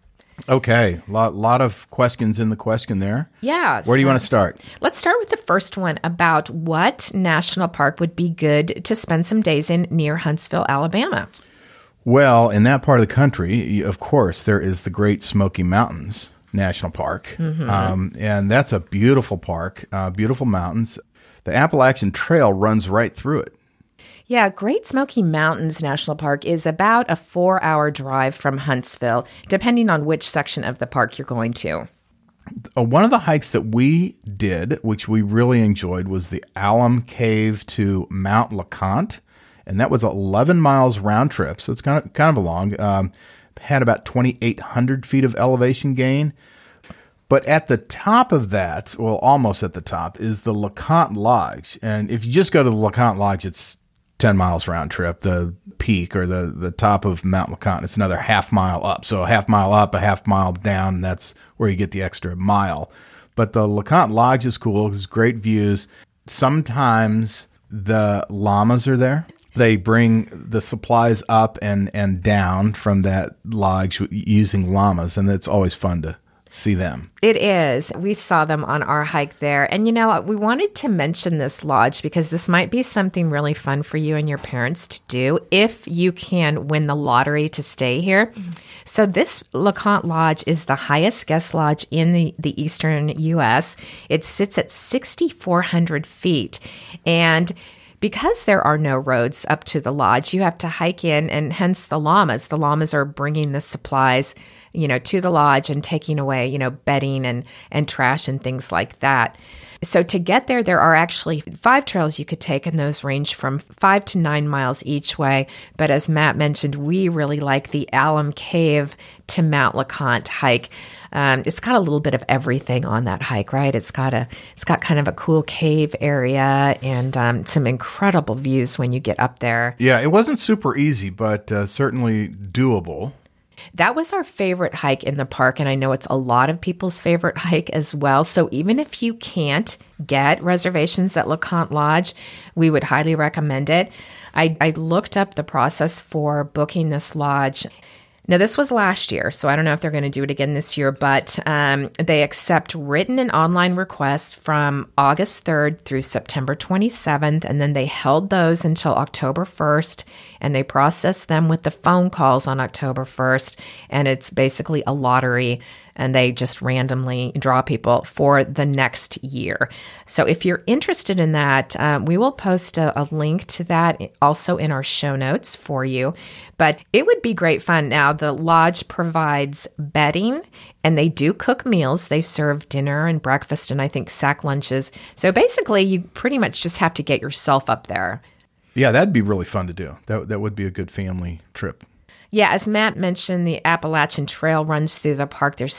Okay, lot of questions in the question there. Yeah. Where do you want to start? Let's start with the first one about what national park would be good to spend some days in near Huntsville, Alabama. Well, in that part of the country, of course, there is the Great Smoky Mountains National Park. And that's a beautiful park, beautiful mountains. The Appalachian Trail runs right through it. Yeah, Great Smoky Mountains National Park is about a 4-hour drive from Huntsville, depending on which section of the park you're going to. One of the hikes that we did, which we really enjoyed, was the Alum Cave to Mount LeConte, and that was 11 miles round trip, so it's kind of a long. Had about 2,800 feet of elevation gain. But at the top of that, well, almost at the top, is the LeConte Lodge. And if you just go to the LeConte Lodge, it's 10 miles round trip. The peak or the top of Mount LeConte, it's another half mile up. So a half mile up, a half mile down, and that's where you get the extra mile. But the LeConte Lodge is cool. It's great views. Sometimes the llamas are there. They bring the supplies up and down from that lodge using llamas, and it's always fun to see them. It is. We saw them on our hike there. And, we wanted to mention this lodge because this might be something really fun for you and your parents to do if you can win the lottery to stay here. So this LeConte Lodge is the highest guest lodge in the eastern U.S. It sits at 6,400 feet. And because there are no roads up to the lodge, you have to hike in, and hence the llamas. The llamas are bringing the supplies to the lodge and taking away, bedding and trash and things like that. So to get there, there are actually 5 trails you could take, and those range from 5 to 9 miles each way. But as Matt mentioned, we really like the Alum Cave to Mount LeConte hike. It's got a little bit of everything on that hike, right? It's got kind of a cool cave area and some incredible views when you get up there. Yeah, it wasn't super easy, but certainly doable. That was our favorite hike in the park, and I know it's a lot of people's favorite hike as well. So even if you can't get reservations at LeConte Lodge, we would highly recommend it. I looked up the process for booking this lodge. Now, this was last year, so I don't know if they're going to do it again this year, but they accept written and online requests from August 3rd through September 27th, and then they held those until October 1st, and they processed them with the phone calls on October 1st, and it's basically a lottery, and they just randomly draw people for the next year. So if you're interested in that, we will post a link to that also in our show notes for you. But it would be great fun. Now, the lodge provides bedding, and they do cook meals. They serve dinner and breakfast and I think sack lunches. So basically, you pretty much just have to get yourself up there. Yeah, that'd be really fun to do. That would be a good family trip. Yeah, as Matt mentioned, the Appalachian Trail runs through the park. There's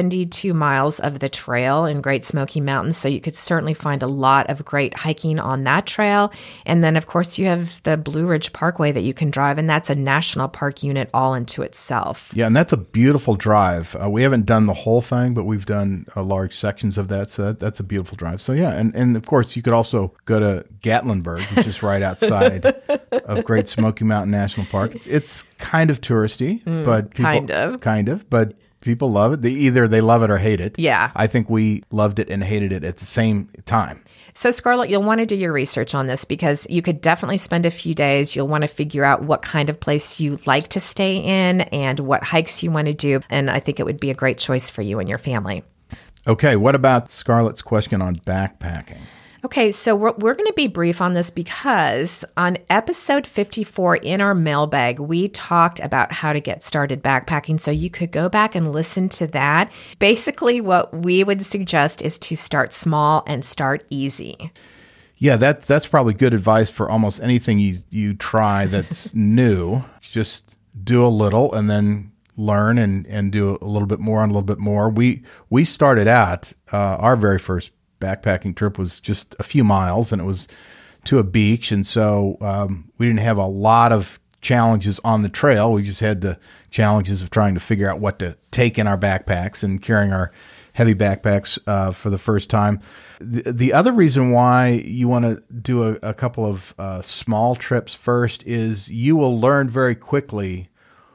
72 miles of the trail in Great Smoky Mountains, so you could certainly find a lot of great hiking on that trail. And then, of course, you have the Blue Ridge Parkway that you can drive, and that's a national park unit all into itself. Yeah, and that's a beautiful drive. We haven't done the whole thing, but we've done large sections of that, so that's a beautiful drive. So yeah, and of course, you could also go to Gatlinburg, which is right outside of Great Smoky Mountain National Park. It's kind of touristy, but people, kind of, but people love it. They love it or hate it. Yeah. I think we loved it and hated it at the same time. So Scarlett, you'll want to do your research on this because you could definitely spend a few days. You'll want to figure out what kind of place you like to stay in and what hikes you want to do. And I think it would be a great choice for you and your family. Okay, what about Scarlett's question on backpacking? Okay, so we're going to be brief on this because on episode 54 in our mailbag, we talked about how to get started backpacking. So you could go back and listen to that. Basically, what we would suggest is to start small and start easy. Yeah, that's probably good advice for almost anything you try that's new. Just do a little and then learn and do a little bit more and a little bit more. We started out, our very first backpacking trip was just a few miles, and it was to a beach. And so we didn't have a lot of challenges on the trail. We just had the challenges of trying to figure out what to take in our backpacks and carrying our heavy backpacks for the first time. The other reason why you want to do a couple of small trips first is you will learn very quickly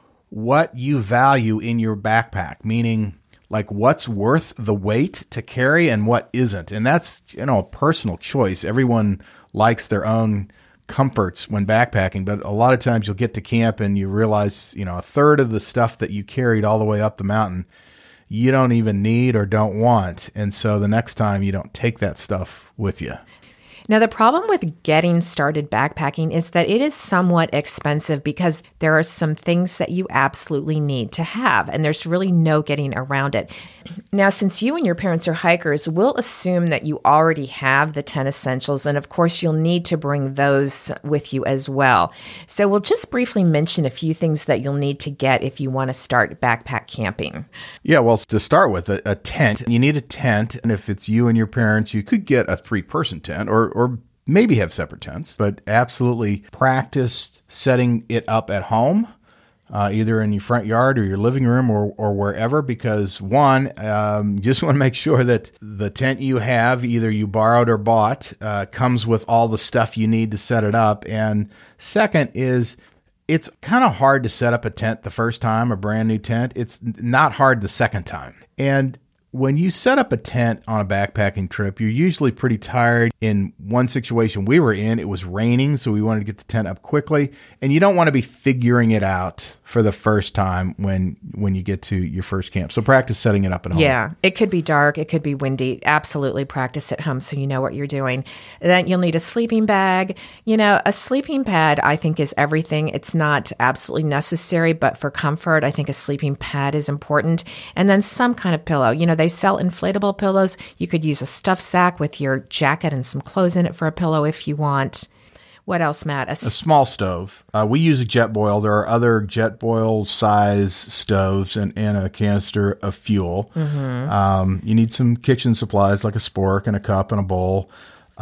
what you value in your backpack, meaning like what's worth the weight to carry and what isn't. And that's, a personal choice. Everyone likes their own comforts when backpacking, but a lot of times you'll get to camp and you realize, a third of the stuff that you carried all the way up the mountain, you don't even need or don't want. And so the next time you don't take that stuff with you. Now, the problem with getting started backpacking is that it is somewhat expensive because there are some things that you absolutely need to have, and there's really no getting around it. Now, since you and your parents are hikers, we'll assume that you already have the 10 essentials, and of course, you'll need to bring those with you as well. So we'll just briefly mention a few things that you'll need to get if you want to start backpack camping. Yeah, well, to start with, a tent. You need a tent, and if it's you and your parents, you could get a 3-person tent or maybe have separate tents, but absolutely practice setting it up at home, either in your front yard or your living room or wherever, because one, you just want to make sure that the tent you have, either you borrowed or bought, comes with all the stuff you need to set it up. And second is, it's kind of hard to set up a tent the first time, a brand new tent. It's not hard the second time. And when you set up a tent on a backpacking trip, you're usually pretty tired. In one situation we were in, it was raining, so we wanted to get the tent up quickly. And you don't want to be figuring it out for the first time when you get to your first camp. So practice setting it up at home. Yeah, it could be dark. It could be windy. Absolutely practice at home so you know what you're doing. Then you'll need a sleeping bag. A sleeping pad, I think, is everything. It's not absolutely necessary, but for comfort, I think a sleeping pad is important. And then some kind of pillow. They sell inflatable pillows. You could use a stuffed sack with your jacket and some clothes in it for a pillow if you want. What else, Matt? A small stove. We use a Jetboil. There are other Jetboil size stoves and a canister of fuel. Mm-hmm. You need some kitchen supplies like a spork and a cup and a bowl.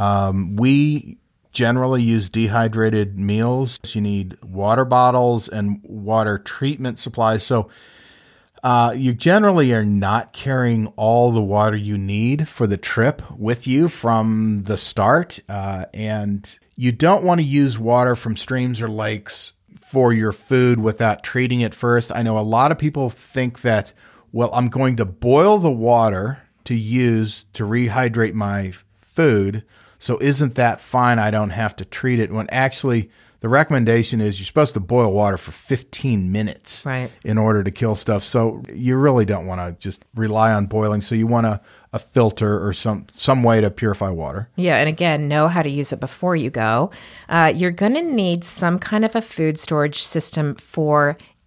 We generally use dehydrated meals. You need water bottles and water treatment supplies. So you generally are not carrying all the water you need for the trip with you from the start. And you don't want to use water from streams or lakes for your food without treating it first. I know a lot of people think that, well, I'm going to boil the water to use to rehydrate my food. So isn't that fine? I don't have to treat it. When actually the recommendation is you're supposed to boil water for 15 minutes in order to kill stuff. So you really don't want to just rely on boiling. So you want a filter or some way to purify water. Yeah, and again, know how to use it before you go. You're going to need some kind of a food storage system for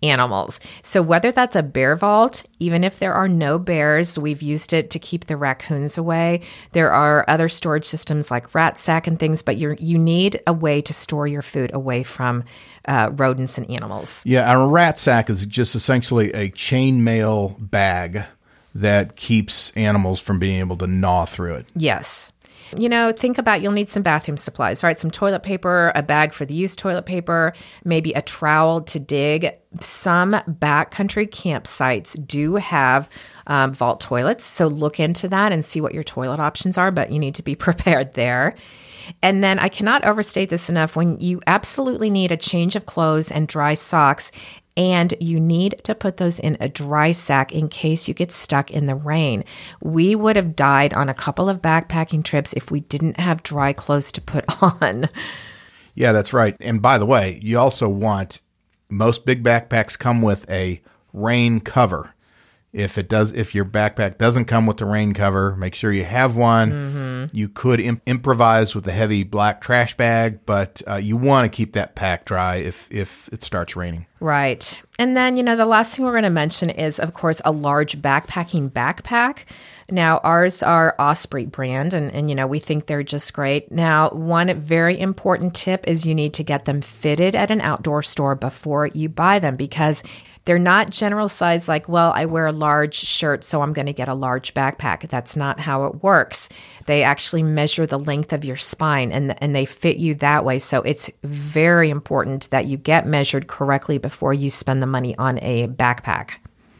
animals. So whether that's a bear vault, even if there are no bears, we've used it to keep the raccoons away. There are other storage systems like rat sack and things, but you need a way to store your food away from rodents and animals. Yeah, a rat sack is just essentially a chainmail bag that keeps animals from being able to gnaw through it. Yes. Think about you'll need some bathroom supplies, right? Some toilet paper, a bag for the used toilet paper, maybe a trowel to dig. Some backcountry campsites do have vault toilets, so look into that and see what your toilet options are, but you need to be prepared there. And then I cannot overstate this enough, when you absolutely need a change of clothes and dry socks, and you need to put those in a dry sack in case you get stuck in the rain. We would have died on a couple of backpacking trips if we didn't have dry clothes to put on. Yeah, that's right. And by the way, you also want, most big backpacks come with a rain cover. If your backpack doesn't come with the rain cover, make sure you have one. Mm-hmm. You could improvise with a heavy black trash bag, but you want to keep that pack dry if it starts raining. Right. And then, the last thing we're going to mention is, of course, a large backpacking backpack. Now, ours are Osprey brand, and we think they're just great. Now, one very important tip is you need to get them fitted at an outdoor store before you buy them, because they're not general size like, well, I wear a large shirt, so I'm going to get a large backpack. That's not how it works. They actually measure the length of your spine, and they fit you that way. So it's very important that you get measured correctly before you spend the money on a backpack.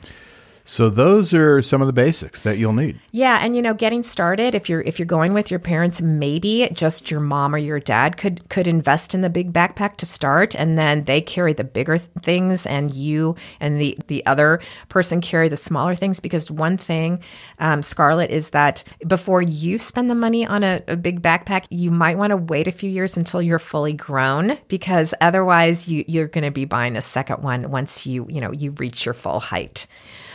So those are some of the basics that you'll need. Yeah, and getting started, if you're going with your parents, maybe just your mom or your dad could invest in the big backpack to start, and then they carry the bigger things, and you and the other person carry the smaller things. Because one thing, Scarlett, is that before you spend the money on a big backpack, you might want to wait a few years until you're fully grown, because otherwise you're going to be buying a second one once you reach your full height.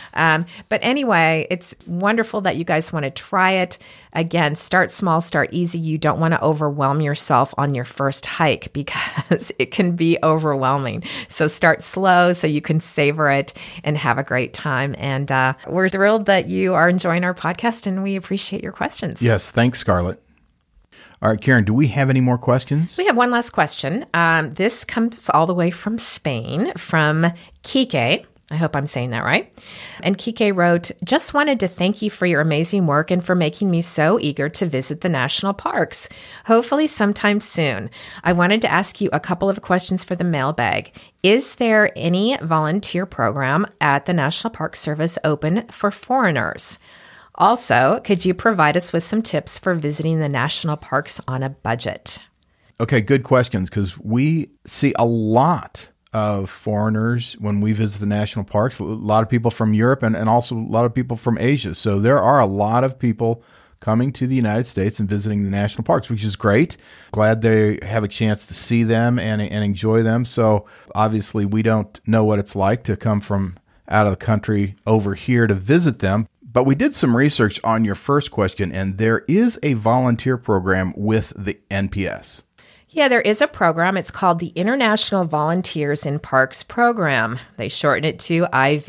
But anyway, it's wonderful that you guys want to try it. Again, start small, start easy. You don't want to overwhelm yourself on your first hike, because it can be overwhelming. So start slow so you can savor it and have a great time. And we're thrilled that you are enjoying our podcast, and we appreciate your questions. Yes, thanks, Scarlett. All right, Karen, do we have any more questions? We have one last question. This comes all the way from Spain, from Kike. I hope I'm saying that right. And Kike wrote, just wanted to thank you for your amazing work and for making me so eager to visit the national parks. Hopefully sometime soon. I wanted to ask you a couple of questions for the mailbag. Is there any volunteer program at the National Park Service open for foreigners? Also, could you provide us with some tips for visiting the national parks on a budget? Okay, good questions, because we see a lot of foreigners when we visit the national parks, a lot of people from Europe and also a lot of people from Asia. So there are a lot of people coming to the United States and visiting the national parks, which is great. Glad they have a chance to see them and enjoy them. So obviously we don't know what it's like to come from out of the country over here to visit them. But we did some research on your first question, and there is a volunteer program with the NPS. Yeah, there is a program. It's called the International Volunteers in Parks Program. They shorten it to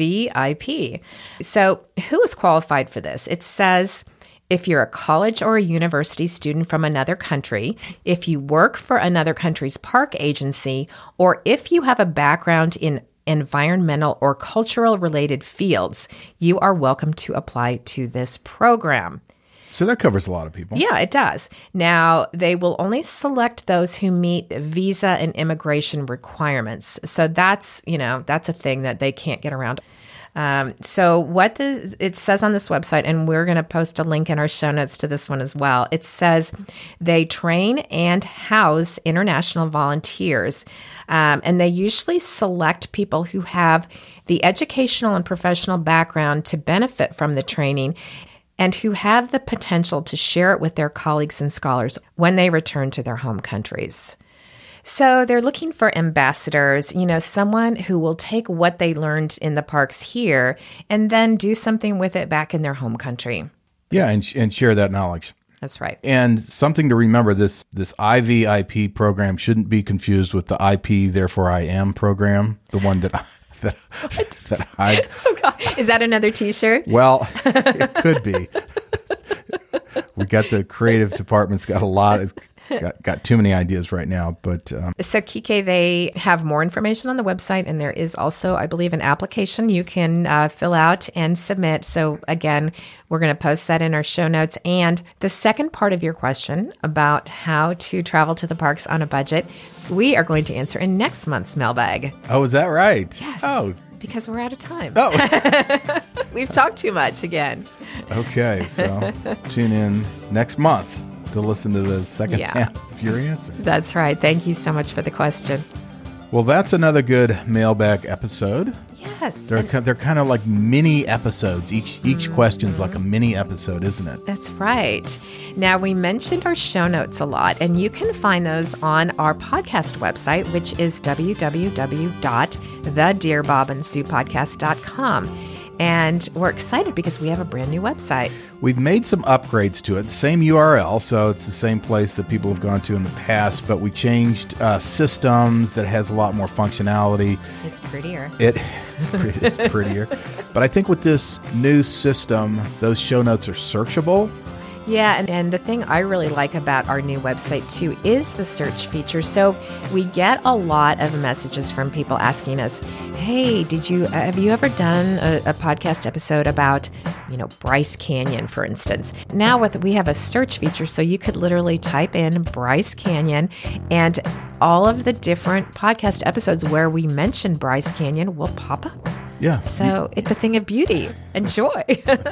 IVIP. So who is qualified for this? It says if you're a college or a university student from another country, if you work for another country's park agency, or if you have a background in environmental or cultural related fields, you are welcome to apply to this program. So that covers a lot of people. Yeah, it does. Now, they will only select those who meet visa and immigration requirements. So that's a thing that they can't get around. So what it says on this website, and we're going to post a link in our show notes to this one as well. It says they train and house international volunteers, and they usually select people who have the educational and professional background to benefit from the training, and who have the potential to share it with their colleagues and scholars when they return to their home countries. So they're looking for ambassadors, someone who will take what they learned in the parks here and then do something with it back in their home country. Yeah, and share that knowledge. That's right. And something to remember, this IVIP program shouldn't be confused with the IP, Therefore I Am program, the one that that I. Oh God. Is that another T-shirt? Well, it could be. We got the creative department's got a lot. Got too many ideas right now, but So Kike, they have more information on the website, and there is also, I believe, an application you can fill out and submit. So again, we're going to post that in our show notes. And the second part of your question about how to travel to the parks on a budget, we are going to answer in next month's mailbag. oh, is that right? Yes. Oh, Because we're out of time. oh. We've talked too much again. Okay, so tune in next month to listen to the second Yeah. half of your answer. That's right. Thank you so much for the question. Well, that's another good mailbag episode. Yes. They're kind of like mini episodes. Each question's like a mini episode, isn't it? That's right. Now, we mentioned our show notes a lot, and you can find those on our podcast website, which is www.thedearbobandsuepodcast.com. And we're excited because we have a brand new website. We've made some upgrades to it. Same URL, so it's the same place that people have gone to in the past, but we changed systems that has a lot more functionality. It's prettier. It's prettier. But I think with this new system, those show notes are searchable. Yeah, and the thing I really like about our new website, too, is the search feature. So we get a lot of messages from people asking us, hey, have you ever done a podcast episode about, Bryce Canyon, for instance? Now we have a search feature, so you could literally type in Bryce Canyon, and all of the different podcast episodes where we mention Bryce Canyon will pop up. Yeah. So it's a thing of beauty and joy.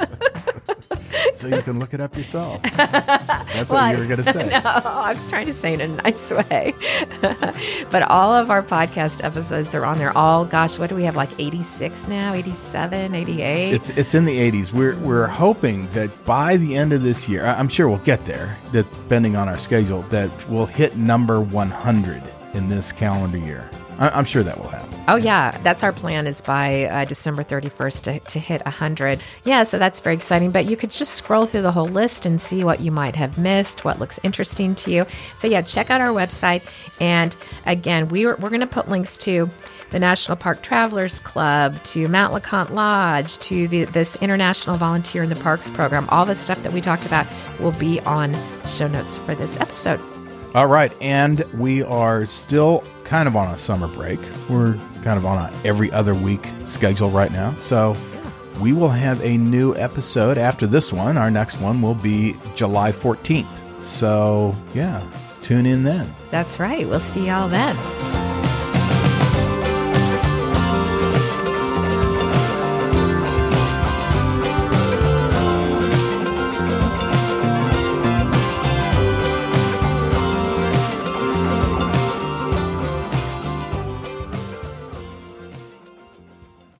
So you can look it up yourself. That's what you were going to say. No, I was trying to say it in a nice way. But all of our podcast episodes are on there. What do we have, like 86 now, 87, 88? It's in the 80s. We're hoping that by the end of this year, I'm sure we'll get there, depending on our schedule, that we'll hit number 100 in this calendar year. I'm sure that will happen. Oh, yeah. That's our plan, is by December 31st to hit 100. Yeah, so that's very exciting. But you could just scroll through the whole list and see what you might have missed, what looks interesting to you. So, yeah, check out our website. And, again, we're going to put links to the National Park Travelers Club, to Mount LeConte Lodge, to this International Volunteer in the Parks program. All the stuff that we talked about will be on show notes for this episode. All right, and we are still kind of on a summer break. We're kind of on a every other week schedule right now. So we will have a new episode after this one. Our next one will be July 14th. So, yeah, tune in then. That's right. We'll see y'all then.